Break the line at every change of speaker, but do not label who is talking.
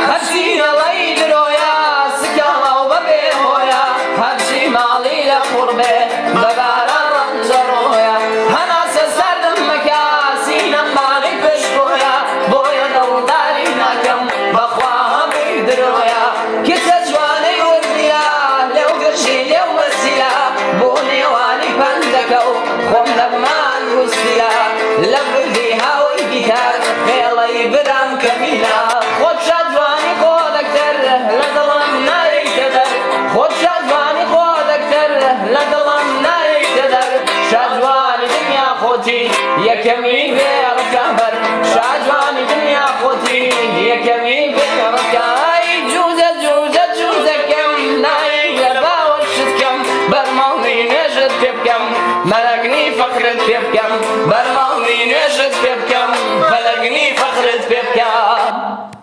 هەرچی دەڵێی درۆیە سکاڵە و بەبێ هۆیە هەرچی ماڵی لە خوڕ بێ بەبارە ڕەنجەڕۆیە هەناسە سەردم مەکە سینەمانی پشتۆیە بۆیە دڵداری ناکەم بەخوا هەمووی درۆیە کچە جوانەی وردیە لێو گرژی لێو وەرزیە بۆ نێوانی پەندەکە و خۆم لەمان وستیە لە بردی هاوی گیتار فێڵەی برام کەمینە خۆت شادوانی خۆ دەکتەر لە دڵم نایەیتە دەر خۆت شادوانی خۆ دەکتەر لە دڵم نایەیتە دەر شادوانی دنیا خۆتی یەکەمی بێڕەکە بەر شادوانی دنیا خۆتی یەکەمی بێڕەکە جوزە جوزە جوزەکەم نایی لە باوەت شتکەم بەرماڵی نوێژت پێ بکەم مەلەگنی فەقرت پێ بکەم بەرماڵی نوێژت پێ بکەم مەلەگنی فەقرت پێ بکەم